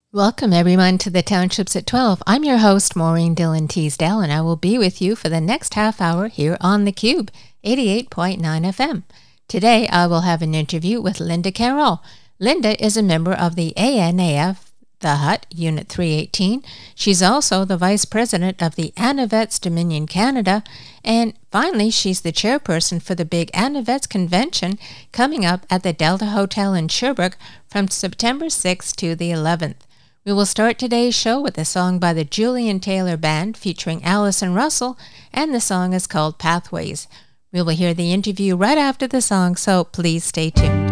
Welcome, everyone, to the Townships at 12. I'm your host, Maureen Dillon Teasdale, and I will be with you for the next half hour here on The Cube, 88.9 FM. Today, I will have an interview with Linda Carroll. Linda is a member of the ANAF, the Hut, Unit 318. She's also the Vice President of the Anavets Dominion Canada. And finally, she's the chairperson for the big Anavets Convention coming up at the Delta Hotel in Sherbrooke from September 6th to the 11th. We will start today's show with a song by the Julian Taylor Band featuring Allison Russell, and the song is called Pathways. We will hear the interview right after the song, so please stay tuned.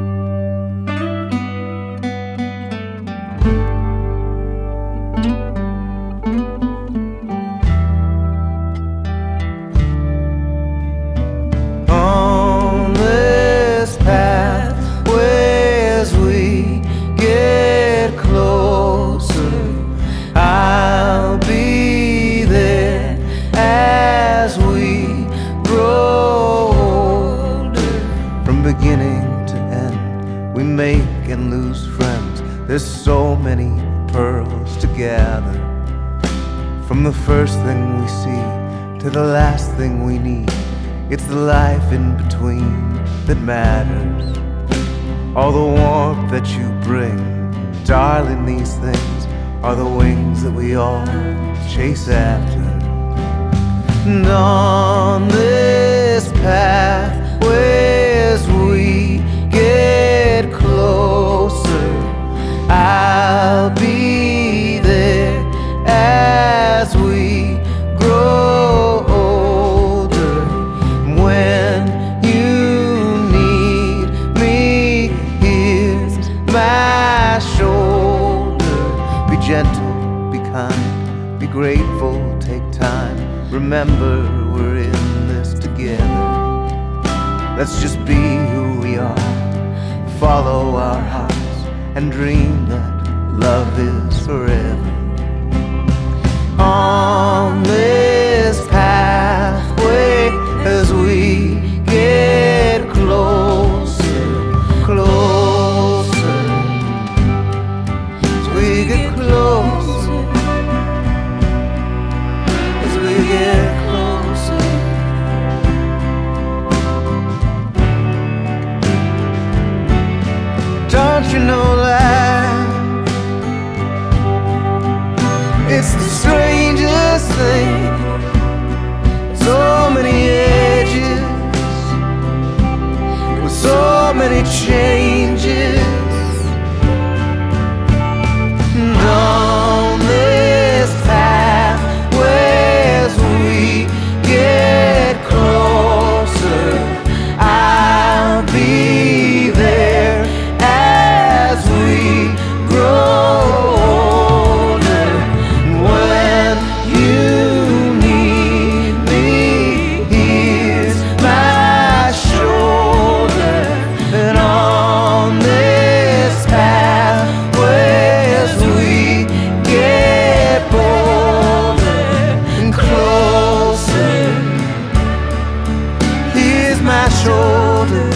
On this path, as we get closer, I'll be there as we grow older. From beginning to end, we make and lose friends. There's so many pearls to gather. From the first thing we see to the last thing we need, it's the life in between that matters. All the warmth that you bring, darling, these things are the wings that we all chase after. And on this path, as we get closer, I'll be there as we grow older. When you need me, here's my shoulder. Be gentle, be kind, be grateful, take time. Remember, we're in this together. Let's just be who we are, follow our hearts, and dream that love is forever. On this pathway, as we get closer, closer, as we get closer, as we get closer. Don't you know that it's the strangest thing? So many edges, with so many changes. And on this path, as we get closer, I'll be there as we grow older. When you need me, here's my shoulder. And on this path, as we get bolder and closer, here's my shoulder.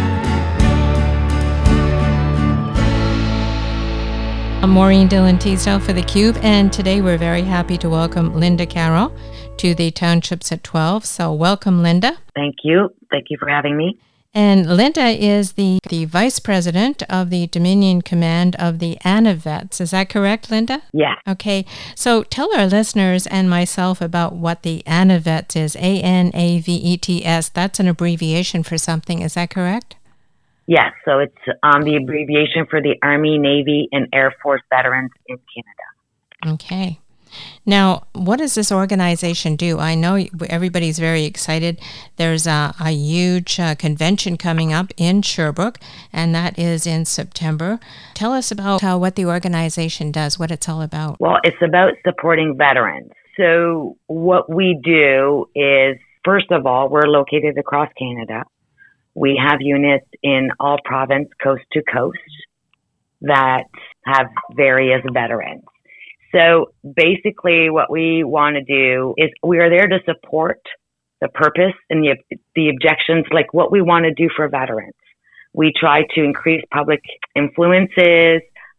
I'm Maureen Dillon Teasdale for The Cube, and today we're very happy to welcome Linda Carroll to the Townships at 12. So welcome, Linda. Thank you. Thank you for having me. And Linda is the Vice President of the Dominion Command of the Anavets. Is that correct, Linda? Yeah. Okay. So tell our listeners and myself about what the Anavets is. ANAVETS. That's an abbreviation for something. Is that correct? Yes. So it's the abbreviation for the Army, Navy, and Air Force Veterans in Canada. Okay. Now, what does this organization do? I know everybody's very excited. There's a huge convention coming up in Sherbrooke, and that is in September. Tell us about what the organization does, what it's all about. Well, it's about supporting veterans. So what we do is, first of all, we're located across Canada. We have units in all province, coast to coast, that have various veterans. So basically what we want to do is we are there to support the purpose and the objections, like what we want to do for veterans. We try to increase public influences,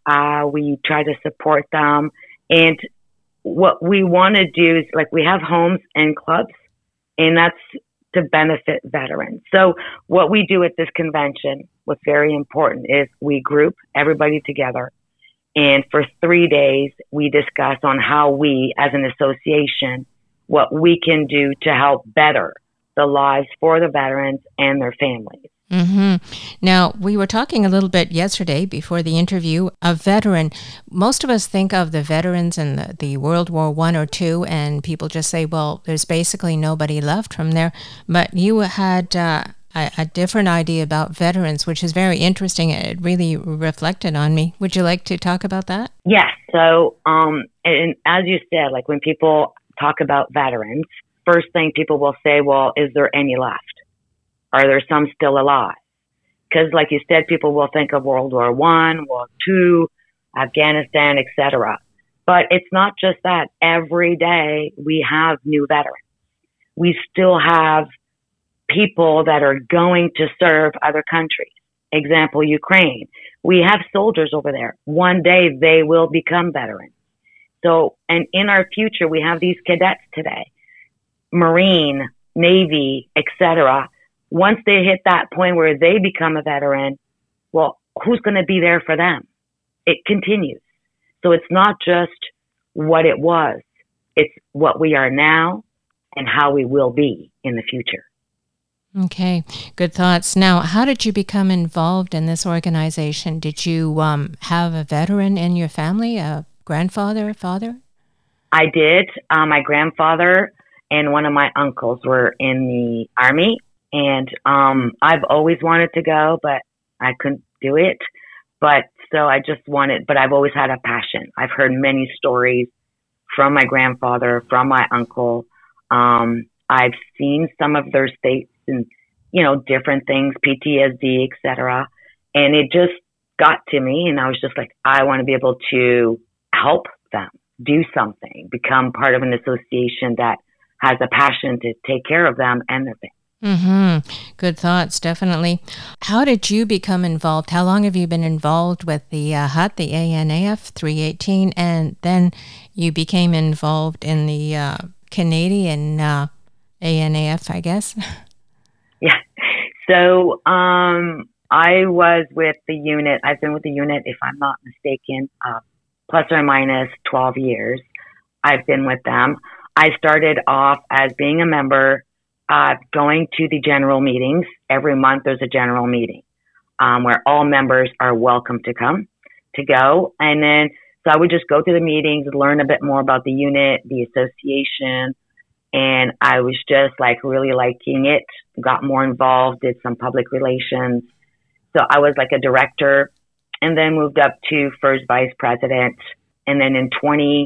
We try to support them. And what we want to do is, like, we have homes and clubs, and that's to benefit veterans. So what we do at this convention, what's very important, is we group everybody together. And for 3 days, we discuss on how we, as an association, what we can do to help better the lives for the veterans and their families. Mm-hmm. Now, we were talking a little bit yesterday before the interview. A veteran, most of us think of the veterans in the World War I or II, and people just say, well, there's basically nobody left from there. But you had a different idea about veterans, which is very interesting. It really reflected on me. Would you like to talk about that? Yes. So, and as you said, like, when people talk about veterans, first thing people will say, well, is there any left? Are there some still alive? Because, like you said, people will think of World War I, World War II, Afghanistan, etc. But it's not just that. Every day we have new veterans. We still have people that are going to serve other countries. Example, Ukraine. We have soldiers over there. One day they will become veterans. So, and in our future, we have these cadets today, Marine, Navy, etc. Once they hit that point where they become a veteran, well, who's going to be there for them? It continues. So it's not just what it was. It's what we are now and how we will be in the future. Okay, good thoughts. Now, how did you become involved in this organization? Did you have a veteran in your family, a grandfather, father? I did. My grandfather and one of my uncles were in the Army. And I've always wanted to go, but I couldn't do it. But so I just wanted, but I've always had a passion. I've heard many stories from my grandfather, from my uncle. I've seen some of their states and, different things, PTSD, etc. And it just got to me, and I was just like, I want to be able to help them do something, become part of an association that has a passion to take care of them and their families. Mm-hmm. Good thoughts, definitely. How did you become involved? How long have you been involved with the HUT, the ANAF 318, and then you became involved in the Canadian ANAF, I guess? Yeah. So I was with the unit. I've been with the unit, if I'm not mistaken, plus or minus 12 years. I've been with them. I started off as being a member, going to the general meetings. Every month there's a general meeting where all members are welcome to go. And then, so I would just go to the meetings, learn a bit more about the unit, the association. And I was just like really liking it, got more involved, did some public relations. So I was like a director, and then moved up to first vice president. And then in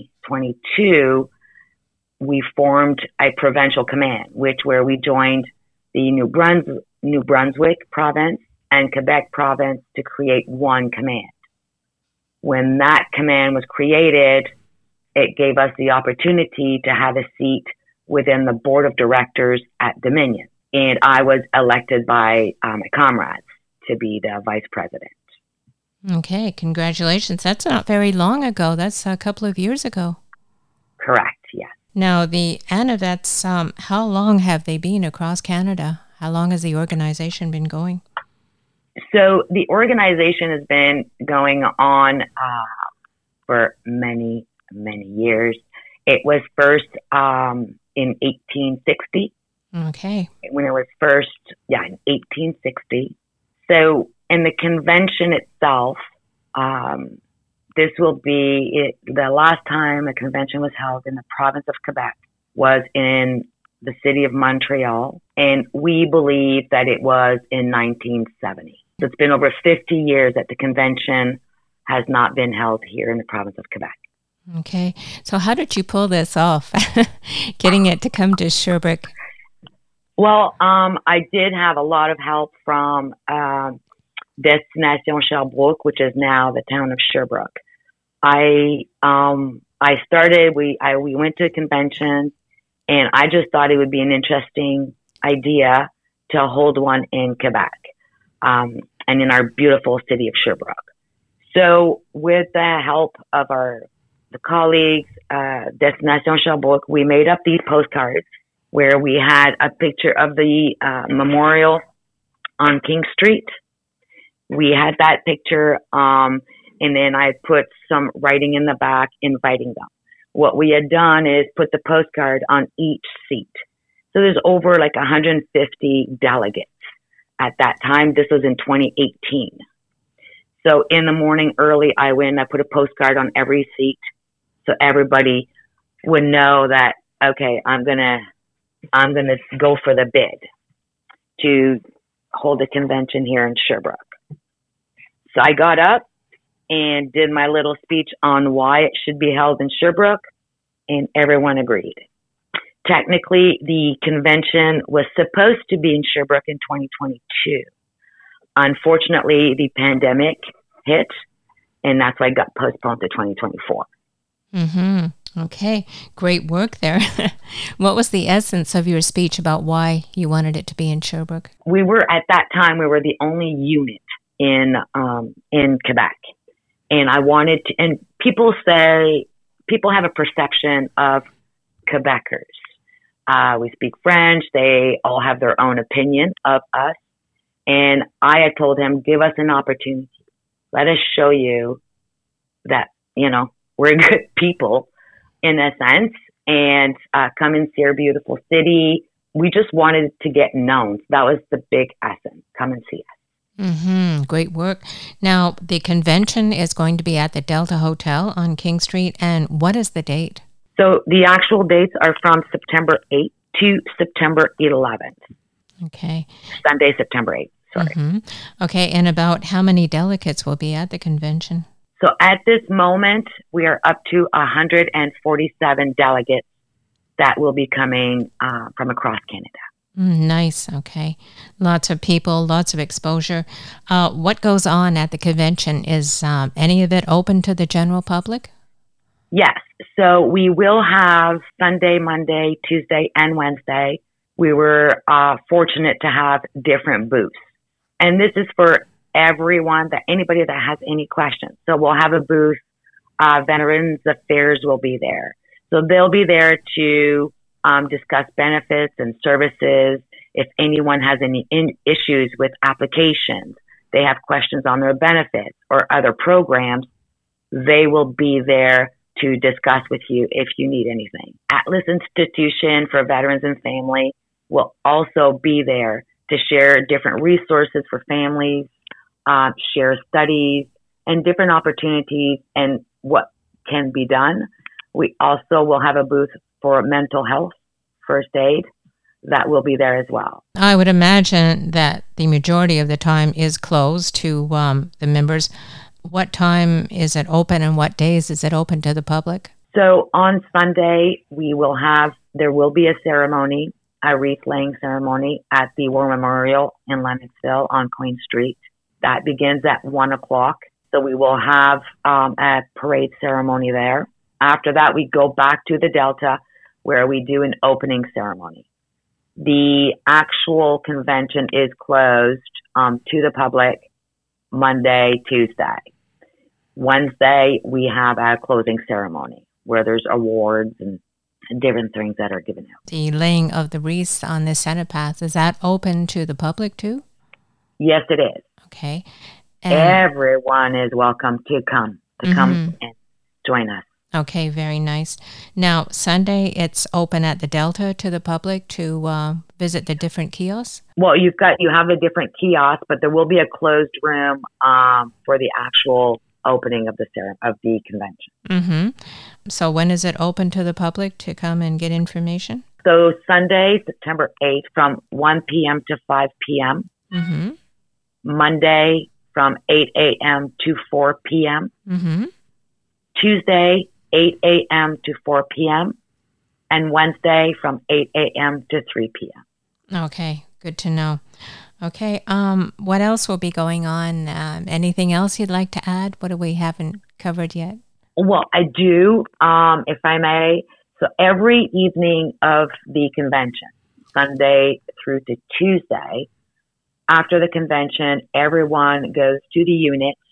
2022, we formed a provincial command, where we joined the New Brunswick province and Quebec province to create one command. When that command was created, it gave us the opportunity to have a seat within the board of directors at Dominion. And I was elected by my comrades to be the vice president. Okay, congratulations. That's not very long ago. That's a couple of years ago. Correct, yes. Now, the ANAVETS, how long have they been across Canada? How long has the organization been going? So the organization has been going on for many, many years. It was first in 1860. Okay. When it was first, in 1860. So in the convention itself, this will be the last time a convention was held in the province of Quebec was in the city of Montreal, and we believe that it was in 1970. So it's been over 50 years that the convention has not been held here in the province of Quebec. Okay. So how did you pull this off, getting it to come to Sherbrooke? Well, I did have a lot of help from Destination Sherbrooke, which is now the town of Sherbrooke. We went to a convention, and I just thought it would be an interesting idea to hold one in Quebec, and in our beautiful city of Sherbrooke. So with the help of the colleagues, Destination Sherbrooke, we made up these postcards where we had a picture of the memorial on King Street. We had that picture, and then I put some writing in the back inviting them. What we had done is put the postcard on each seat. So there's over like 150 delegates at that time. This was in 2018. So in the morning early, I put a postcard on every seat so everybody would know that, okay, I'm gonna go for the bid to hold a convention here in Sherbrooke. So I got up and did my little speech on why it should be held in Sherbrooke, and everyone agreed. Technically, the convention was supposed to be in Sherbrooke in 2022. Unfortunately, the pandemic hit, and that's why it got postponed to 2024. Mm-hmm. Okay, great work there. What was the essence of your speech about why you wanted it to be in Sherbrooke? At that time, we were the only unit in Quebec. And I wanted to, and people have a perception of Quebecers. We speak French. They all have their own opinion of us. And I had told him, give us an opportunity. Let us show you that, we're good people in a sense, and come and see our beautiful city. We just wanted to get known. That was the big essence. Come and see us. Mm-hmm. Great work. Now, the convention is going to be at the Delta Hotel on King Street. And what is the date? So the actual dates are from September 8th to September 11th. Okay. Sunday, September 8th. Sorry. Mm-hmm. Okay. And about how many delegates will be at the convention? So at this moment, we are up to 147 delegates that will be coming from across Canada. Nice. Okay. Lots of people, lots of exposure. What goes on at the convention? Is any of it open to the general public? Yes. So we will have Sunday, Monday, Tuesday, and Wednesday. We were fortunate to have different booths. And this is for everyone, anybody that has any questions. So we'll have a booth. Veterans Affairs will be there. So they'll be there to discuss benefits and services. If anyone has any issues with applications, they have questions on their benefits or other programs, they will be there to discuss with you if you need anything. Atlas Institution for Veterans and Family will also be there to share different resources for families, share studies and different opportunities and what can be done. We also will have a booth for mental health, first aid, that will be there as well. I would imagine that the majority of the time is closed to the members. What time is it open and what days is it open to the public? So on Sunday, there will be a ceremony, a wreath-laying ceremony at the War Memorial in Lennoxville on Queen Street. That begins at 1 o'clock. So we will have a parade ceremony there. After that, we go back to the Delta where we do an opening ceremony. The actual convention is closed to the public Monday, Tuesday. Wednesday, we have a closing ceremony where there's awards and different things that are given out. The laying of the wreaths on the cenopath, is that open to the public too? Yes, it is. Okay. And everyone is welcome to come and join us. Okay, very nice. Now, Sunday, it's open at the Delta to the public to visit the different kiosks? Well, you have a different kiosk, but there will be a closed room for the actual opening of the convention. Mm-hmm. So when is it open to the public to come and get information? So Sunday, September 8th, from 1 p.m. to 5 p.m. Mm-hmm. Monday, from 8 a.m. to 4 p.m. Mm-hmm. Tuesday, 8 a.m. to 4 p.m. and Wednesday from 8 a.m. to 3 p.m. Okay, good to know. Okay, what else will be going on? Anything else you'd like to add? What we haven't covered yet? Well, I do, if I may. So every evening of the convention, Sunday through to Tuesday, after the convention, everyone goes to the units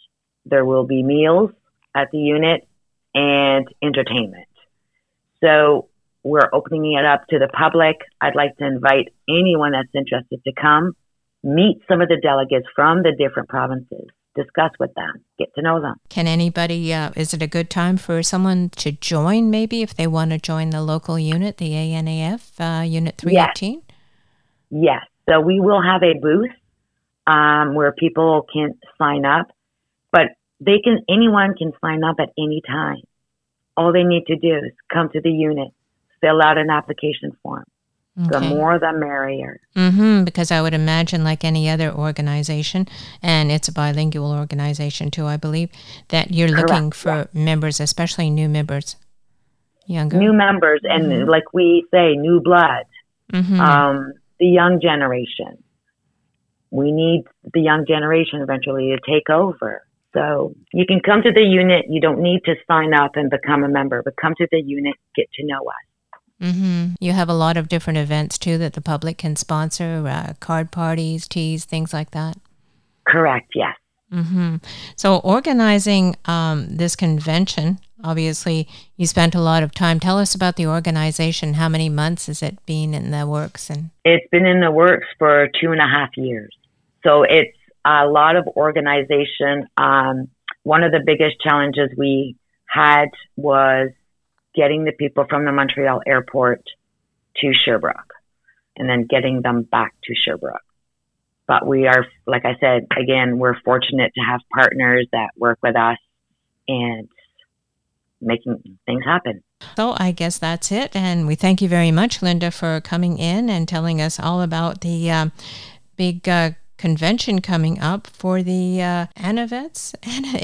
There will be meals at the unit and entertainment. So we're opening it up to the public. I'd like to invite anyone that's interested to come, meet some of the delegates from the different provinces, discuss with them, get to know them. Can anybody, is it a good time for someone to join maybe if they want to join the local unit, the ANAF, Unit 318? Yes. So we will have a booth where people can sign up, but anyone can sign up at any time. All they need to do is come to the unit, fill out an application form. Okay. The more, the merrier. Because I would imagine, like any other organization, and it's a bilingual organization too, I believe, that you're Correct. Looking for members, especially new members, younger. New members, and like we say, new blood, the young generation. We need the young generation eventually to take over. So you can come to the unit. You don't need to sign up and become a member, but come to the unit, get to know us. You have a lot of different events too that the public can sponsor, card parties, teas, things like that. Correct, yes. So organizing this convention, obviously you spent a lot of time. Tell us about the organization. How many months has it been in the works? And it's been in the works for 2.5 years. So it's a lot of organization. One of the biggest challenges we had was getting the people from the Montreal airport to Sherbrooke and then getting them back to Sherbrooke. But we are, like I said, again, we're fortunate to have partners that work with us and making things happen. So I guess that's it. And we thank you very much, Linda, for coming in and telling us all about the big convention coming up for the ANAVETS,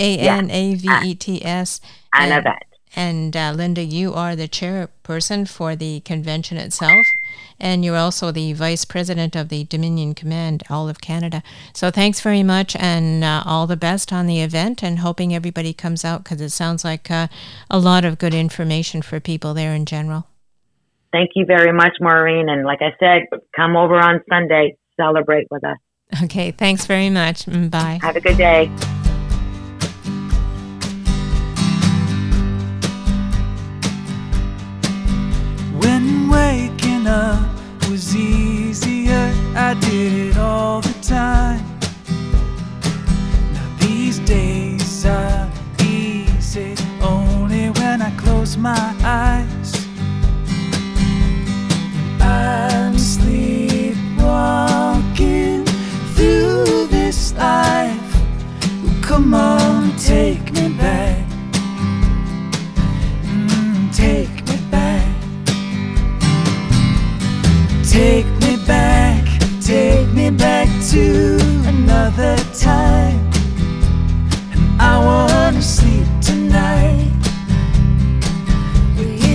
ANAVETS. ANAVET. And Linda, you are the chairperson for the convention itself, and you're also the vice president of the Dominion Command, all of Canada. So thanks very much, and all the best on the event, and hoping everybody comes out, because it sounds like a lot of good information for people there in general. Thank you very much, Maureen. And like I said, come over on Sunday, celebrate with us. Okay, thanks very much. Bye. Have a good day. When waking up was easier, I did it all the time. Now these days are easy only when I close my eyes. I'm sleepwalking through this life. Come on, take me back. Take me back. Take me back to another time. And I wanna sleep tonight with you.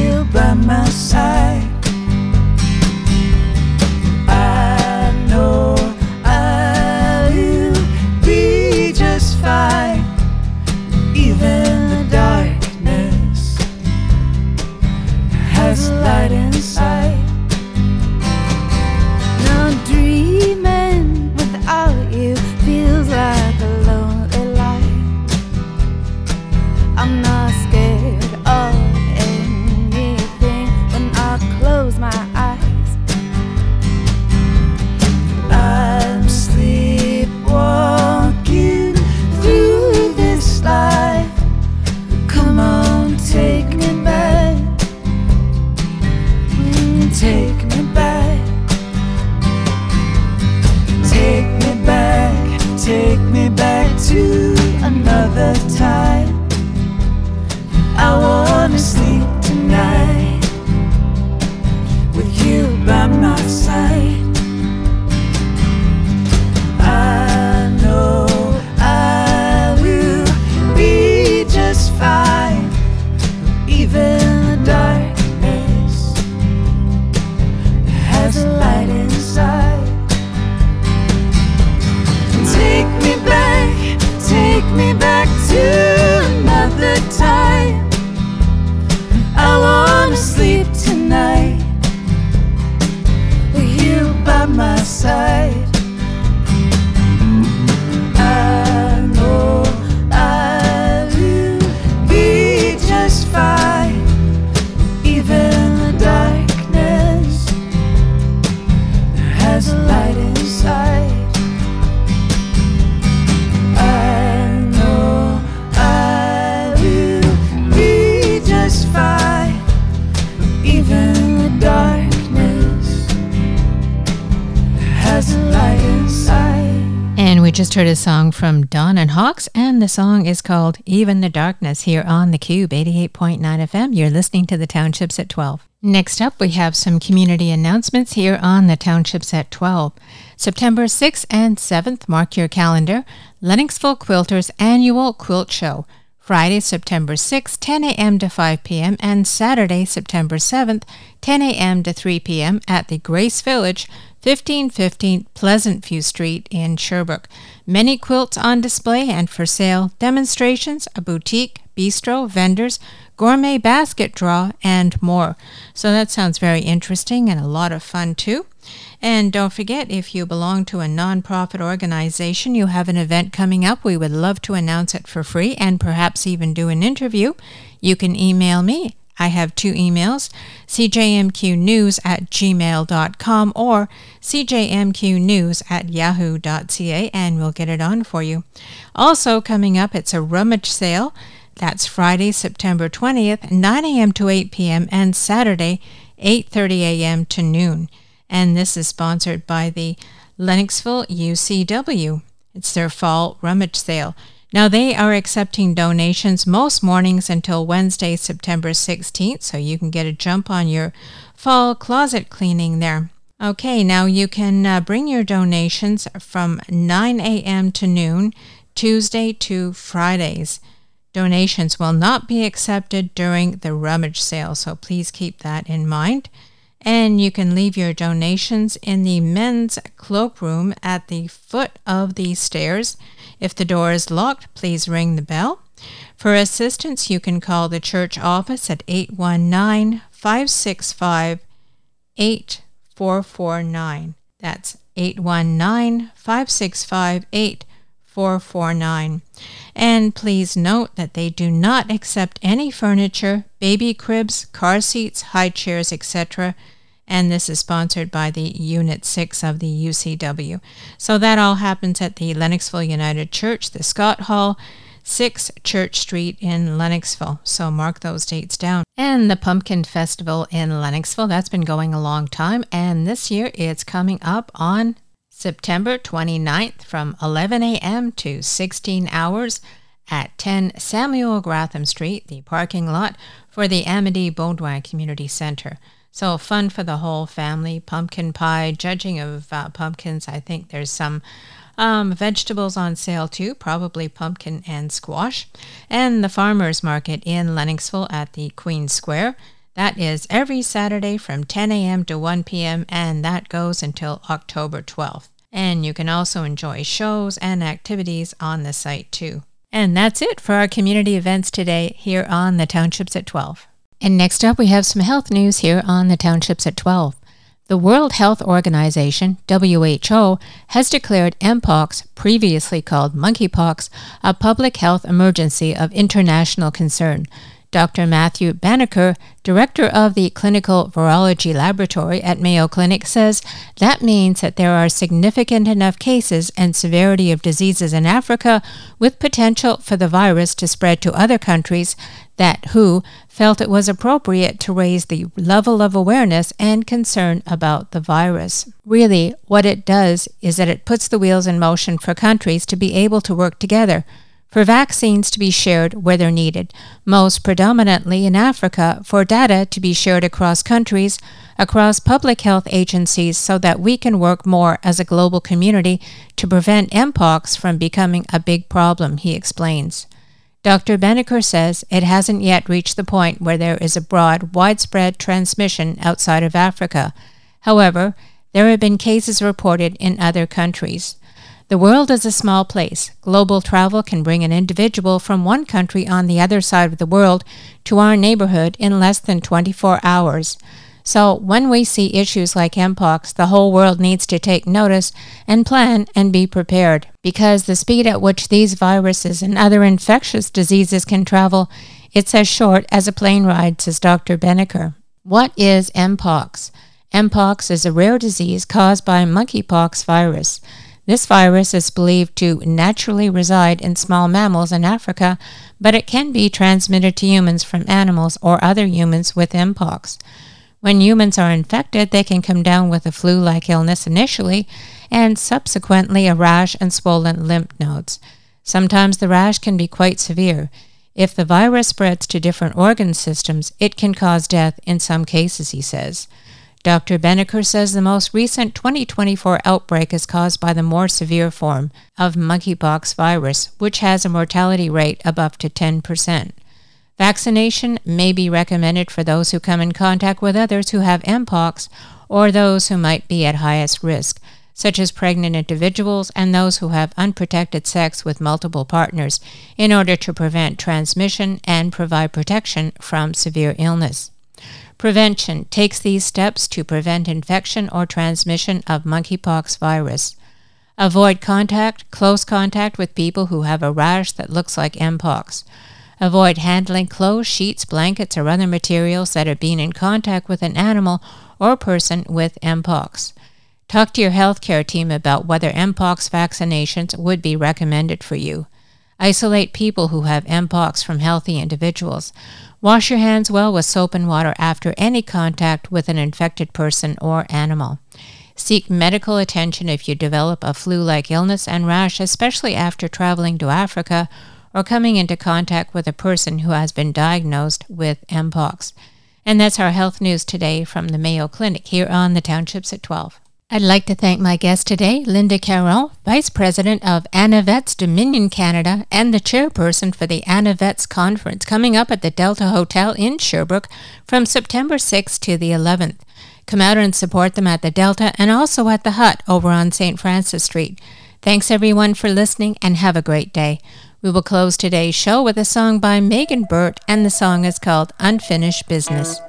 just heard a song from Dawn and Hawks, and the song is called Even the Darkness here on the Cube 88.9 FM. You're listening to the Townships at 12. Next up, we have some community announcements here on the Townships at 12. September 6th and 7th, mark your calendar, Lennoxville Quilters Annual Quilt Show. Friday, September 6th, 10 a.m. to 5 p.m., and Saturday, September 7th, 10 a.m. to 3 p.m. at the Grace Village, 1515 Pleasant View Street in Sherbrooke. Many quilts on display and for sale, demonstrations, a boutique, bistro, vendors, gourmet basket draw, and more. So that sounds very interesting and a lot of fun too. And don't forget, if you belong to a nonprofit organization, you have an event coming up, we would love to announce it for free and perhaps even do an interview. You can email me. I have two emails, cjmqnews@gmail.com or cjmqnews@yahoo.ca, and we'll get it on for you. Also coming up, it's a rummage sale. That's Friday, September 20th, 9 a.m. to 8 p.m., and Saturday, 8:30 a.m. to noon. And this is sponsored by the Lennoxville UCW. It's their fall rummage sale. Now, they are accepting donations most mornings until Wednesday, September 16th, so you can get a jump on your fall closet cleaning there. Okay, now you can bring your donations from 9 a.m. to noon, Tuesday to Fridays. Donations will not be accepted during the rummage sale, so please keep that in mind. And you can leave your donations in the men's cloakroom at the foot of the stairs. If the door is locked, please ring the bell. For assistance, you can call the church office at 819-565-8449. That's 819-565-8449. And please note that they do not accept any furniture, baby cribs, car seats, high chairs, etc. And this is sponsored by the Unit 6 of the UCW. So that all happens at the Lennoxville United Church, the Scott Hall, 6 Church Street in Lennoxville. So mark those dates down. And the Pumpkin Festival in Lennoxville, that's been going a long time. And this year it's coming up on September 29th from 11 a.m. to 16 hours at 10 Samuel Gratham Street, the parking lot for the Amity Baudouin Community Center. So fun for the whole family, pumpkin pie, judging of pumpkins. I think there's some vegetables on sale too, probably pumpkin and squash. And the Farmers Market in Lennoxville at the Queen Square. That is every Saturday from 10 a.m. to 1 p.m. and that goes until October 12th. And you can also enjoy shows and activities on the site too. And that's it for our community events today here on the Townships at 12. And next up, we have some health news here on the Townships at 12. The World Health Organization, WHO, has declared Mpox, previously called monkeypox, a public health emergency of international concern. Dr. Matthew Banneker, director of the Clinical Virology Laboratory at Mayo Clinic, says that means that there are significant enough cases and severity of diseases in Africa with potential for the virus to spread to other countries that WHO felt it was appropriate to raise the level of awareness and concern about the virus. Really, what it does is that it puts the wheels in motion for countries to be able to work together, for vaccines to be shared where they're needed, most predominantly in Africa, for data to be shared across countries, across public health agencies, so that we can work more as a global community to prevent Mpox from becoming a big problem, he explains. Dr. Banneker says it hasn't yet reached the point where there is a broad, widespread transmission outside of Africa. However, there have been cases reported in other countries. The world is a small place. Global travel can bring an individual from one country on the other side of the world to our neighborhood in less than 24 hours. So when we see issues like Mpox, the whole world needs to take notice and plan and be prepared, because the speed at which these viruses and other infectious diseases can travel, it's as short as a plane ride, says Dr. Banneker. What is Mpox? Mpox is a rare disease caused by monkeypox virus. This virus is believed to naturally reside in small mammals in Africa, but it can be transmitted to humans from animals or other humans with Mpox. When humans are infected, they can come down with a flu-like illness initially, and subsequently a rash and swollen lymph nodes. Sometimes the rash can be quite severe. If the virus spreads to different organ systems, it can cause death in some cases, he says. Dr. Benneker says the most recent 2024 outbreak is caused by the more severe form of monkeypox virus, which has a mortality rate of up to 10%. Vaccination may be recommended for those who come in contact with others who have mpox or those who might be at highest risk, such as pregnant individuals and those who have unprotected sex with multiple partners, in order to prevent transmission and provide protection from severe illness. Prevention takes these steps to prevent infection or transmission of monkeypox virus. Avoid close contact with people who have a rash that looks like mpox. Avoid handling clothes, sheets, blankets, or other materials that have been in contact with an animal or person with mpox. Talk to your healthcare team about whether mpox vaccinations would be recommended for you. Isolate people who have mpox from healthy individuals. Wash your hands well with soap and water after any contact with an infected person or animal. Seek medical attention if you develop a flu-like illness and rash, especially after traveling to Africa or coming into contact with a person who has been diagnosed with mpox. And that's our health news today from the Mayo Clinic here on the Townships at 12. I'd like to thank my guest today, Linda Caron, Vice President of Anavets Dominion Canada and the chairperson for the Anavets Conference coming up at the Delta Hotel in Sherbrooke from September 6th to the 11th. Come out and support them at the Delta and also at the Hut over on St. Francis Street. Thanks everyone for listening and have a great day. We will close today's show with a song by Megan Burt, and the song is called Unfinished Business.